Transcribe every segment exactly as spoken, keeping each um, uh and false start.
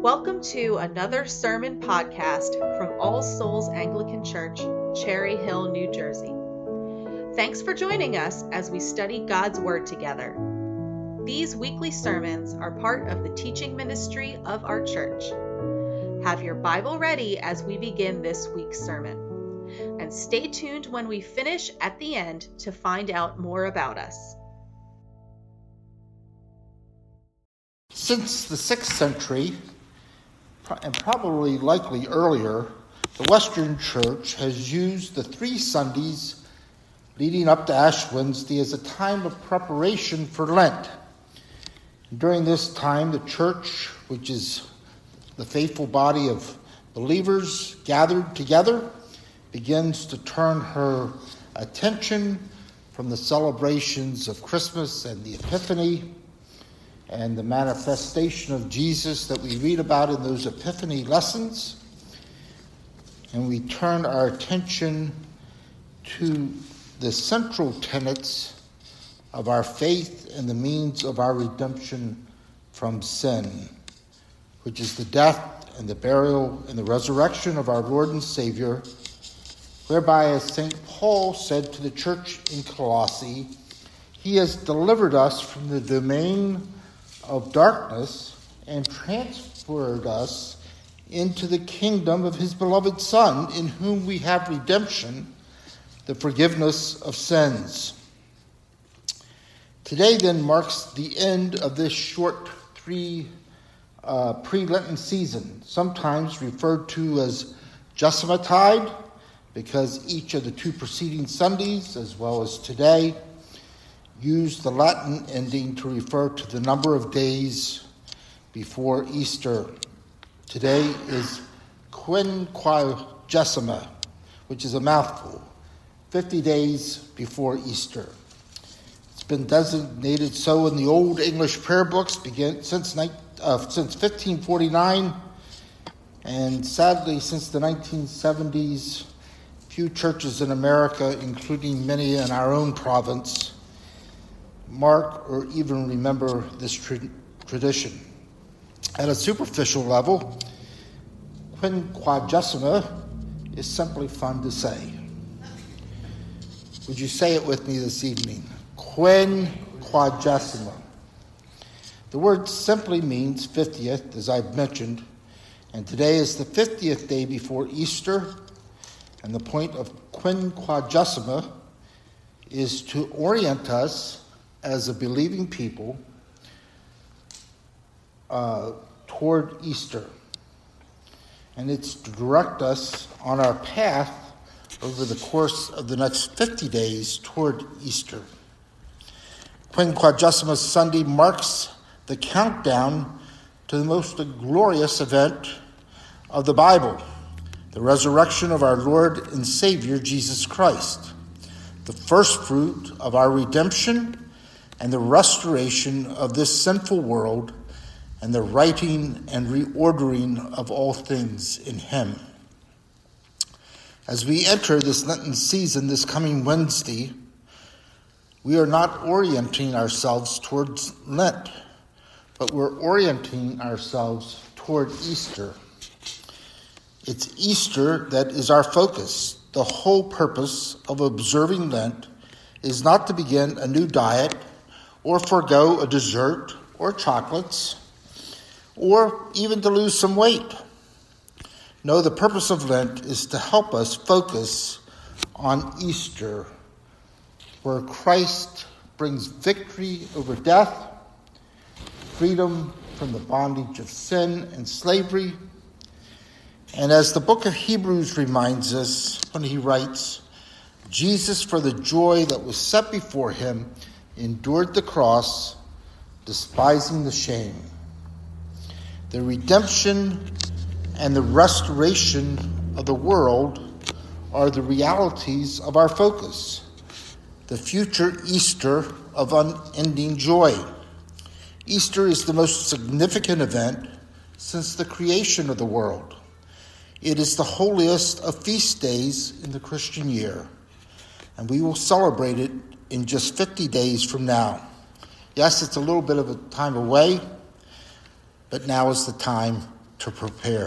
Welcome to another sermon podcast from All Souls Anglican Church, Cherry Hill, New Jersey. Thanks for joining us as we study God's Word together. These weekly sermons are part of the teaching ministry of our church. Have your Bible ready as we begin this week's sermon. And stay tuned when we finish at the end to find out more about us. Since the sixth century, and probably likely earlier, the Western Church has used the three Sundays leading up to Ash Wednesday as a time of preparation for Lent. During this time, the church, which is the faithful body of believers gathered together, begins to turn her attention from the celebrations of Christmas and the Epiphany and the manifestation of Jesus that we read about in those Epiphany lessons. And we turn our attention to the central tenets of our faith and the means of our redemption from sin, which is the death and the burial and the resurrection of our Lord and Savior, whereby, as Saint Paul said to the church in Colossae, he has delivered us from the domain of darkness and transferred us into the kingdom of his beloved Son, in whom we have redemption, the forgiveness of sins. Today then marks the end of this short three uh, pre-Lenten season, sometimes referred to as Jessamotide, because each of the two preceding Sundays, as well as today, use the Latin ending to refer to the number of days before Easter. Today is Quinquagesima, which is a mouthful, fifty days before Easter. It's been designated so in the Old English prayer books begin, since, uh, since fifteen forty-nine, and sadly since the nineteen seventies, few churches in America, including many in our own province, mark or even remember this tra- tradition. At a superficial level, Quinquagesima is simply fun to say. Would you say it with me this evening? Quinquagesima. The word simply means fiftieth, as I've mentioned, and today is the fiftieth day before Easter, and the point of Quinquagesima is to orient us as a believing people uh, toward Easter. And it's to direct us on our path over the course of the next fifty days toward Easter. Quinquagesima Sunday marks the countdown to the most glorious event of the Bible, the resurrection of our Lord and Savior, Jesus Christ, the first fruit of our redemption and the restoration of this sinful world, and the righting and reordering of all things in him. As we enter this Lenten season this coming Wednesday, we are not orienting ourselves towards Lent, but we're orienting ourselves toward Easter. It's Easter that is our focus. The whole purpose of observing Lent is not to begin a new diet or forego a dessert or chocolates, or even to lose some weight. No, the purpose of Lent is to help us focus on Easter, where Christ brings victory over death, freedom from the bondage of sin and slavery. And as the book of Hebrews reminds us when he writes, Jesus, for the joy that was set before him, endured the cross, despising the shame. The redemption and the restoration of the world are the realities of our focus, the future Easter of unending joy. Easter is the most significant event since the creation of the world. It is the holiest of feast days in the Christian year, and we will celebrate it in just fifty days from now. Yes, it's a little bit of a time away, but now is the time to prepare.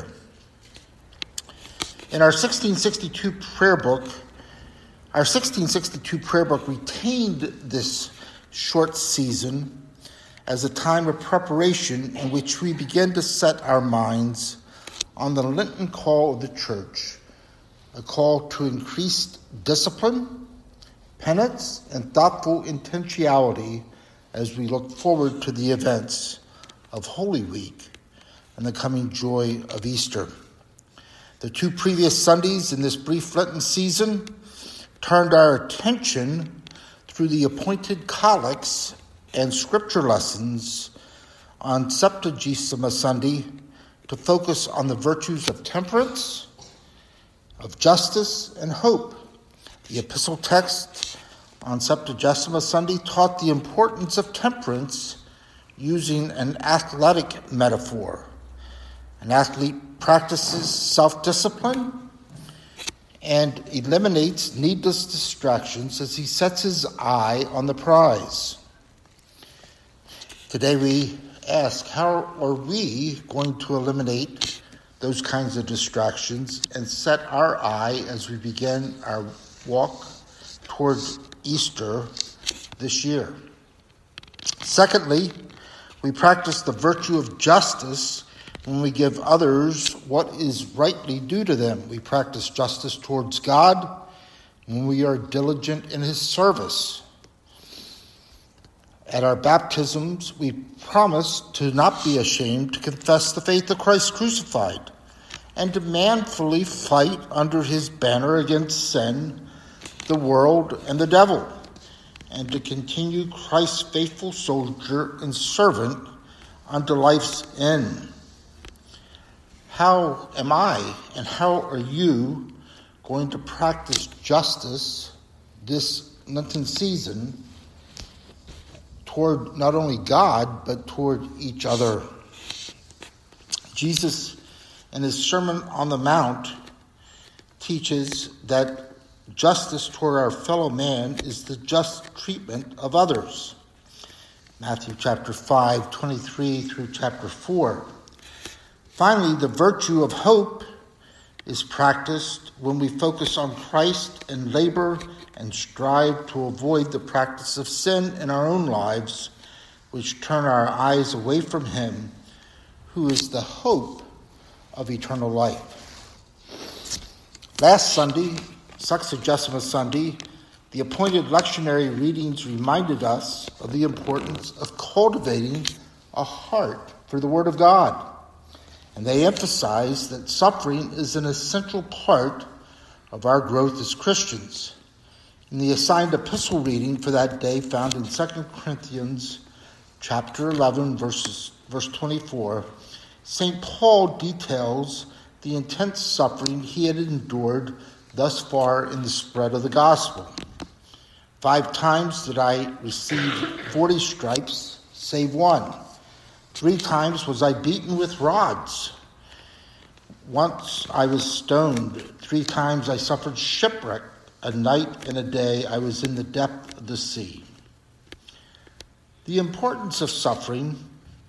In our sixteen sixty-two prayer book, our sixteen sixty-two prayer book retained this short season as a time of preparation in which we begin to set our minds on the Lenten call of the church, a call to increased discipline, penance, and thoughtful intentionality as we look forward to the events of Holy Week and the coming joy of Easter. The two previous Sundays in this brief Lenten season turned our attention through the appointed collects and scripture lessons on Septuagesima Sunday to focus on the virtues of temperance, of justice, and hope. The epistle text on Septuagesima Sunday taught the importance of temperance using an athletic metaphor. An athlete practices self-discipline and eliminates needless distractions as he sets his eye on the prize. Today we ask, how are we going to eliminate those kinds of distractions and set our eye as we begin our walk towards Easter this year? Secondly, we practice the virtue of justice when we give others what is rightly due to them. We practice justice towards God when we are diligent in his service. At our baptisms, we promise to not be ashamed to confess the faith of Christ crucified and to manfully fight under his banner against sin, the world, and the devil, and to continue Christ's faithful soldier and servant unto life's end. How am I and how are you going to practice justice this Lenten season toward not only God, but toward each other? Jesus, in his Sermon on the Mount, teaches that justice toward our fellow man is the just treatment of others. Matthew chapter five, twenty-three through chapter four. Finally, the virtue of hope is practiced when we focus on Christ and labor and strive to avoid the practice of sin in our own lives, which turn our eyes away from him, who is the hope of eternal life. Last Sunday, Sexagesima Sunday, the appointed lectionary readings reminded us of the importance of cultivating a heart for the Word of God. And they emphasize that suffering is an essential part of our growth as Christians. In the assigned epistle reading for that day, found in Second Corinthians chapter eleven, verses, verse twenty-four, Saint Paul details the intense suffering he had endured thus far in the spread of the gospel. Five times did I receive forty stripes, save one. Three times was I beaten with rods. Once I was stoned. Three times I suffered shipwreck. A night and a day I was in the depth of the sea. The importance of suffering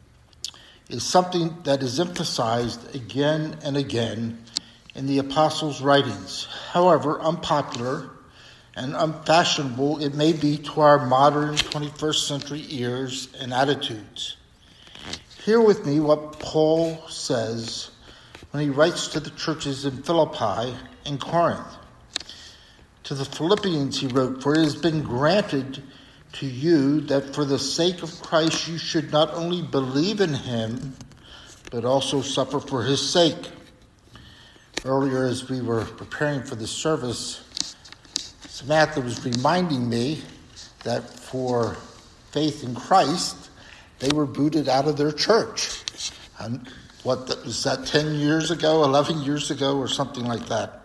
is something that is emphasized again and again in the apostles' writings. However unpopular and unfashionable it may be to our modern twenty-first century ears and attitudes. Hear with me what Paul says when he writes to the churches in Philippi and Corinth. To the Philippians he wrote, "For it has been granted to you that for the sake of Christ you should not only believe in him, but also suffer for his sake." Earlier, as we were preparing for the service, Samantha was reminding me that for faith in Christ, they were booted out of their church. And what was that, ten years ago, eleven years ago, or something like that?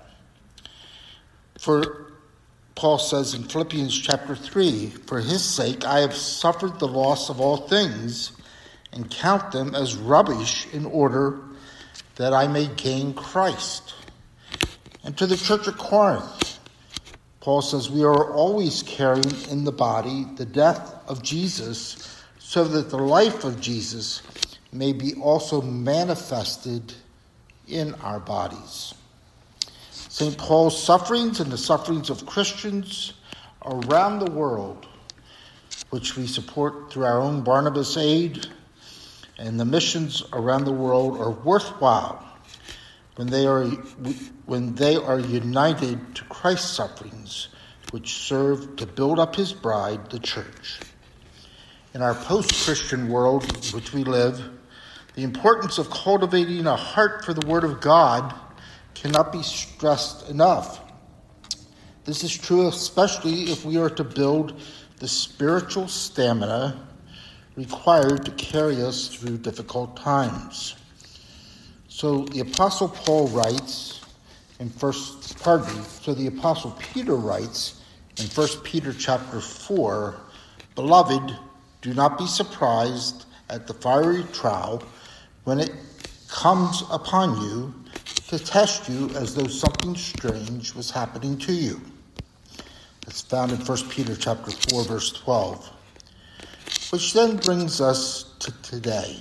For Paul says in Philippians chapter three, "For his sake I have suffered the loss of all things and count them as rubbish in order that I may gain Christ." And to the church at Corinth, Paul says, "We are always carrying in the body the death of Jesus, so that the life of Jesus may be also manifested in our bodies. Saint Paul's sufferings and the sufferings of Christians around the world, which we support through our own Barnabas Aid, and the missions around the world are worthwhile when they are when they are united to Christ's sufferings, which serve to build up his bride, the church. In our post-Christian world in which we live, the importance of cultivating a heart for the Word of God cannot be stressed enough. This is true especially if we are to build the spiritual stamina required to carry us through difficult times. So the Apostle Paul writes in first, pardon me, so the Apostle Peter writes in First Peter chapter four, "Beloved, do not be surprised at the fiery trial when it comes upon you to test you as though something strange was happening to you." It's found in First Peter chapter four, verse twelve. Which then brings us to today.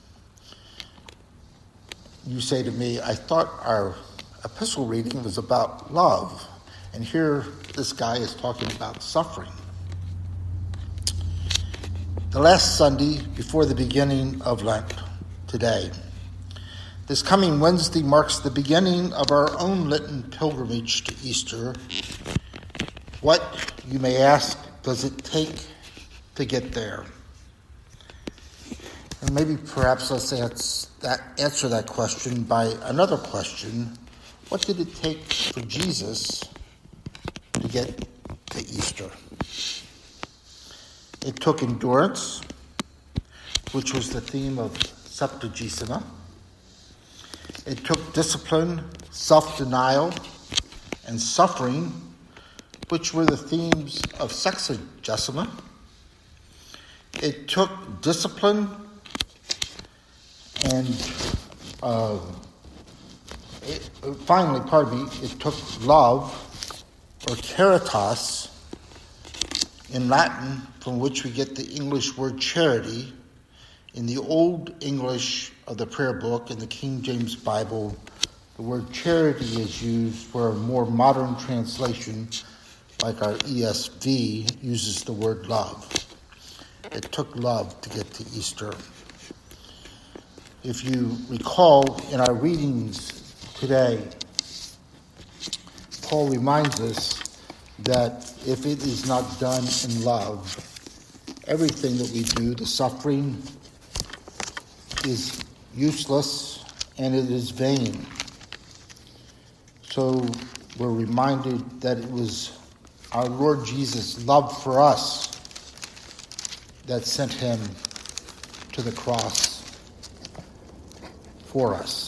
You say to me, I thought our epistle reading was about love, and here this guy is talking about suffering. The last Sunday before the beginning of Lent, today. This coming Wednesday marks the beginning of our own Lenten pilgrimage to Easter. What, you may ask, does it take to get there? And maybe perhaps let's answer that, answer that question by another question. What did it take for Jesus to get to Easter? It took endurance, which was the theme of Septuagesima. It took discipline, self-denial, and suffering, which were the themes of Sexagesima. It took discipline and uh, it, finally, pardon me, it took love, or caritas, in Latin, from which we get the English word charity. In the Old English of the prayer book, in the King James Bible, the word charity is used, where a more modern translation, like our E S V, uses the word love. It took love to get to Easter. If you recall in our readings today, Paul reminds us that if it is not done in love, everything that we do, the suffering, is useless and it is vain. So we're reminded that it was our Lord Jesus' love for us that sent him to the cross for us.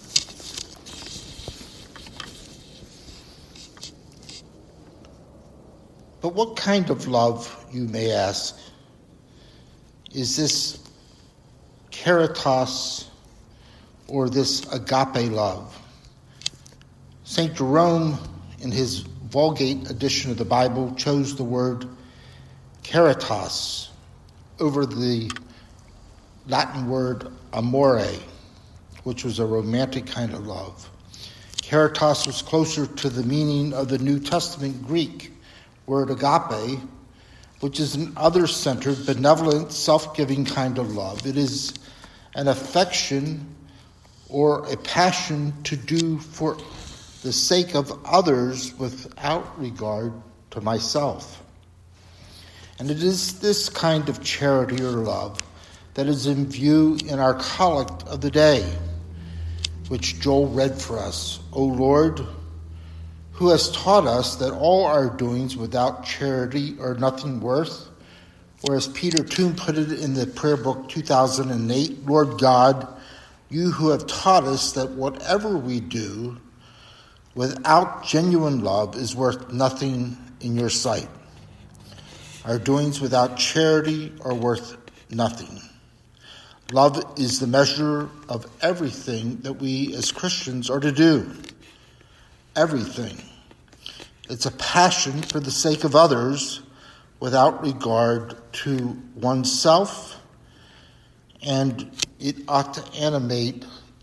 But what kind of love, you may ask? Is this caritas or this agape love? Saint Jerome, in his Vulgate edition of the Bible, chose the word caritas over the Latin word amore, which was a romantic kind of love. Caritas was closer to the meaning of the New Testament Greek word agape, which is an other-centered, benevolent, self-giving kind of love. It is an affection or a passion to do for the sake of others without regard to myself. And it is this kind of charity or love that is in view in our collect of the day, which Joel read for us. O Lord, who has taught us that all our doings without charity are nothing worth, or as Peter Toon put it in the prayer book two thousand eight, Lord God, you who have taught us that whatever we do without genuine love is worth nothing in your sight. Our doings without charity are worth nothing. Love is the measure of everything that we as Christians are to do. Everything. It's a passion for the sake of others without regard to oneself, and it ought to animate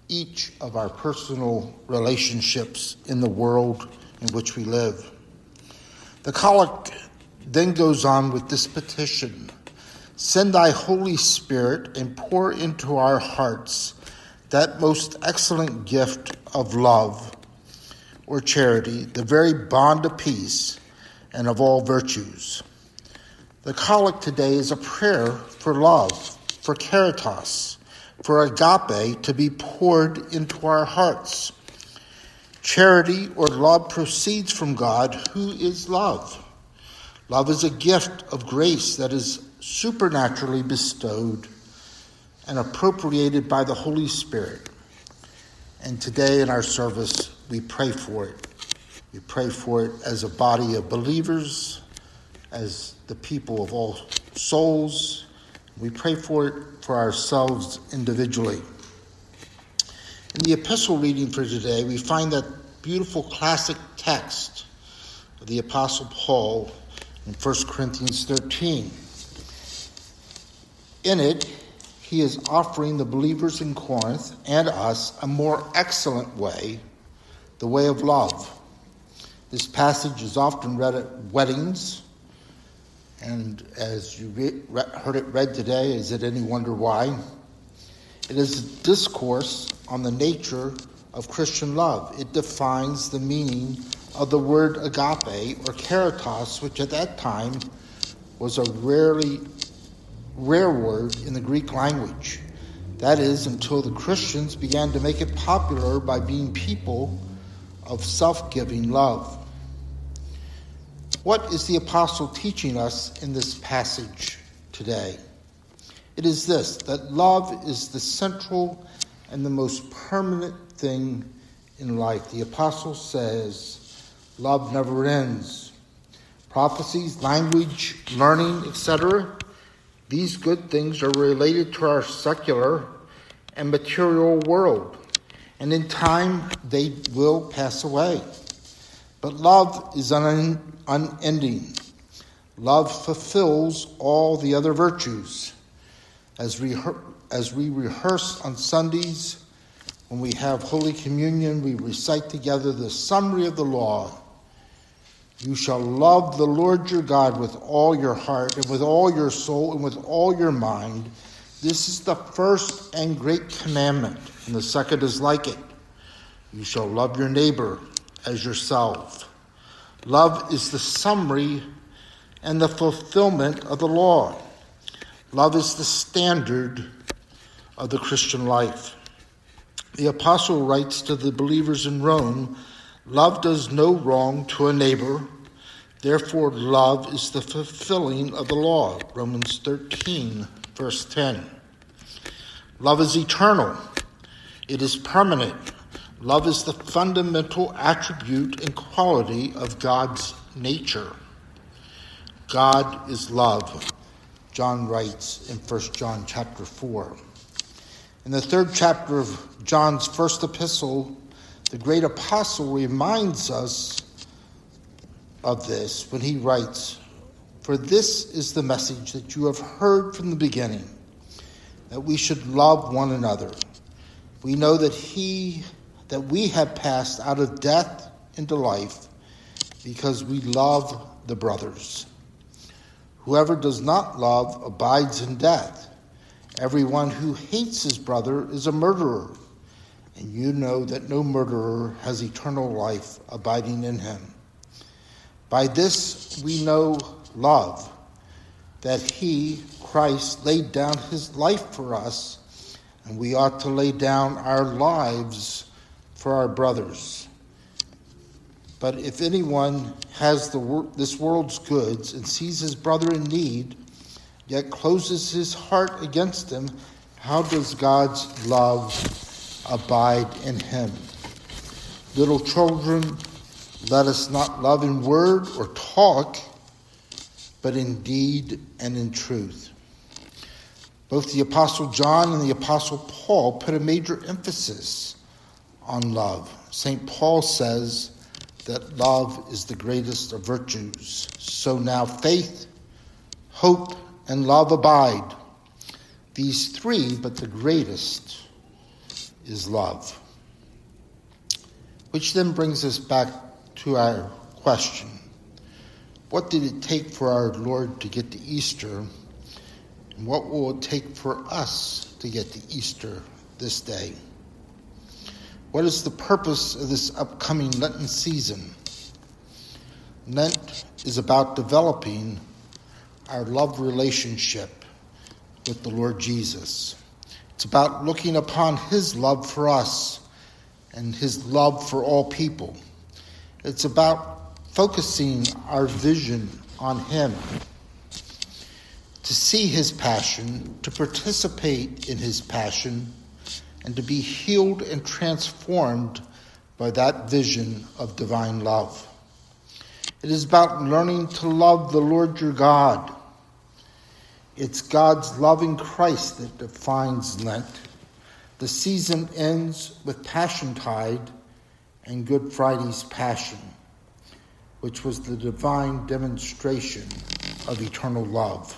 each of our personal relationships in the world in which we live. The collect then goes on with this petition: send thy Holy Spirit and pour into our hearts that most excellent gift of love or charity, the very bond of peace and of all virtues. The collect today is a prayer for love, for caritas, for agape to be poured into our hearts. Charity or love proceeds from God, who is love. Love is a gift of grace that is supernaturally bestowed and appropriated by the Holy Spirit. And today in our service, we pray for it. We pray for it as a body of believers, as the people of all souls. We pray for it for ourselves individually. In the epistle reading for today, we find that beautiful classic text of the Apostle Paul in First Corinthians thirteen. In it, he is offering the believers in Corinth and us a more excellent way, the way of love. This passage is often read at weddings, and as you re- heard it read today, is it any wonder why? It is a discourse on the nature of Christian love. It defines the meaning of the word agape or caritas, which at that time was a rarely rare word in the Greek language. That is, until the Christians began to make it popular by being people of self-giving love. What is the apostle teaching us in this passage today? It is this, that love is the central and the most permanent thing in life. The apostle says, love never ends. Prophecies, language, learning, et cetera, these good things are related to our secular and material world, and in time they will pass away. But love is un- unending. Love fulfills all the other virtues. As we, as we rehearse on Sundays, when we have Holy Communion, we recite together the summary of the law. You shall love the Lord your God with all your heart and with all your soul and with all your mind. This is the first and great commandment, and the second is like it. You shall love your neighbor as yourself. Love is the summary and the fulfillment of the law. Love is the standard of the Christian life. The apostle writes to the believers in Rome, love does no wrong to a neighbor. Therefore, love is the fulfilling of the law. Romans thirteen, verse ten. Love is eternal. It is permanent. Love is the fundamental attribute and quality of God's nature. God is love, John writes in First John chapter four. In the third chapter of John's first epistle, the great apostle reminds us of this when he writes, for this is the message that you have heard from the beginning, that we should love one another. We know that he, that we have passed out of death into life because we love the brothers. Whoever does not love abides in death. Everyone who hates his brother is a murderer. And you know that no murderer has eternal life abiding in him. By this we know love, that he, Christ, laid down his life for us, and we ought to lay down our lives for our brothers. But if anyone has the this world's goods and sees his brother in need, yet closes his heart against him, how does God's love abide in him? Little children, let us not love in word or talk, but in deed and in truth. Both the Apostle John and the Apostle Paul put a major emphasis on love. Saint Paul says that love is the greatest of virtues. So now faith, hope, and love abide. These three, but the greatest is love. Which then brings us back to our question. What did it take for our Lord to get to Easter? And what will it take for us to get to Easter this day? What is the purpose of this upcoming Lenten season? Lent is about developing our love relationship with the Lord Jesus. It's about looking upon his love for us and his love for all people. It's about focusing our vision on him, to see his passion, to participate in his passion, and to be healed and transformed by that vision of divine love. It is about learning to love the Lord your God. It's God's love in Christ that defines Lent. The season ends with Passiontide and Good Friday's Passion, which was the divine demonstration of eternal love.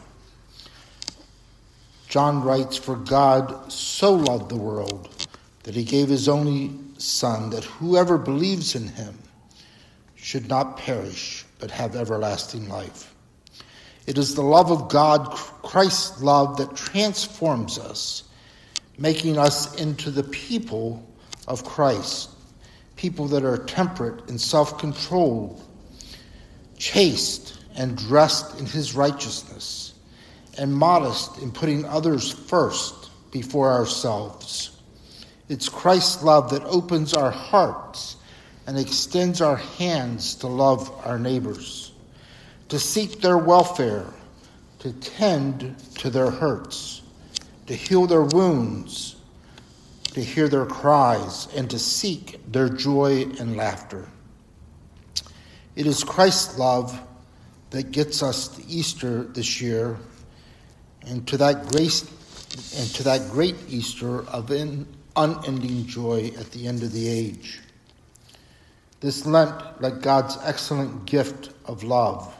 John writes, "For God so loved the world that he gave his only Son, that whoever believes in him should not perish, but have everlasting life." It is the love of God, Christ's love, that transforms us, making us into the people of Christ, people that are temperate and self-controlled, chaste and dressed in his righteousness, and modest in putting others first before ourselves. It's Christ's love that opens our hearts and extends our hands to love our neighbors, to seek their welfare, to tend to their hurts, to heal their wounds, to hear their cries, and to seek their joy and laughter. It is Christ's love that gets us to Easter this year, and to that grace and to that great Easter of unending joy at the end of the age. This Lent, like God's excellent gift of love,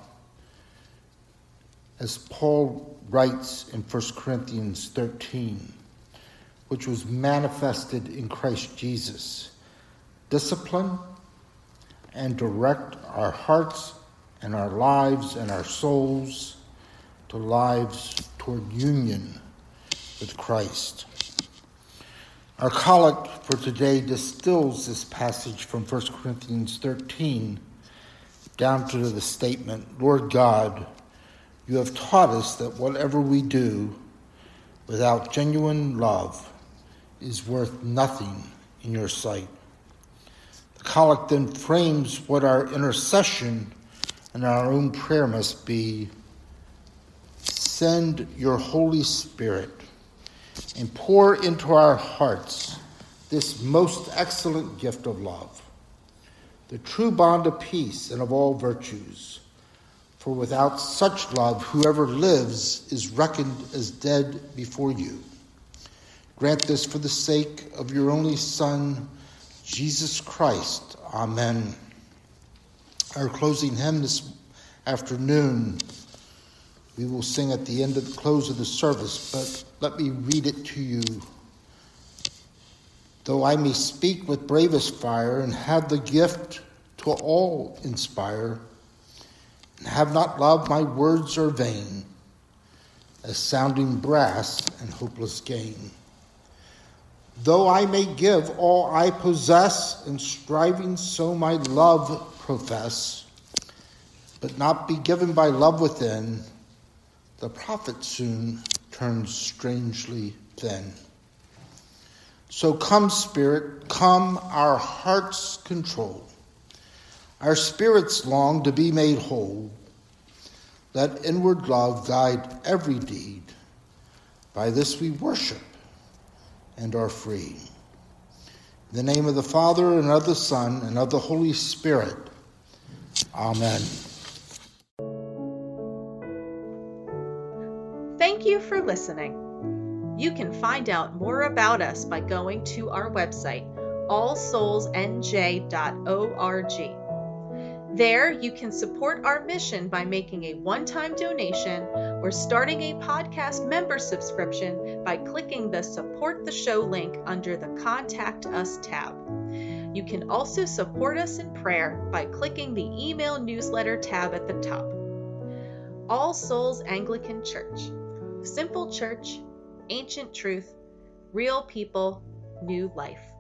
as Paul writes in First Corinthians thirteen, which was manifested in Christ Jesus, discipline and direct our hearts and our lives and our souls to lives toward union with Christ. Our collect for today distills this passage from First Corinthians thirteen down to the statement, "Lord God, you have taught us that whatever we do without genuine love is worth nothing in your sight." The collect then frames what our intercession and our own prayer must be. Send your Holy Spirit and pour into our hearts this most excellent gift of love, the true bond of peace and of all virtues. For without such love, whoever lives is reckoned as dead before you. Grant this for the sake of your only Son, Jesus Christ. Amen. Our closing hymn this afternoon we will sing at the end of the close of the service, but let me read it to you. Though I may speak with bravest fire and have the gift to all inspire, and have not love, my words are vain, as sounding brass and hopeless gain. Though I may give all I possess, and striving so my love profess, but not be given by love within, the prophet soon turns strangely thin. So come, Spirit, come, our hearts control. Our spirits long to be made whole. Let inward love guide every deed. By this we worship and are free. In the name of the Father, and of the Son, and of the Holy Spirit. Amen. Thank you for listening. You can find out more about us by going to our website, all souls n j dot org. There, you can support our mission by making a one-time donation or starting a podcast member subscription by clicking the Support the Show link under the Contact Us tab. You can also support us in prayer by clicking the Email Newsletter tab at the top. All Souls Anglican Church. Simple church, ancient truth, real people, new life.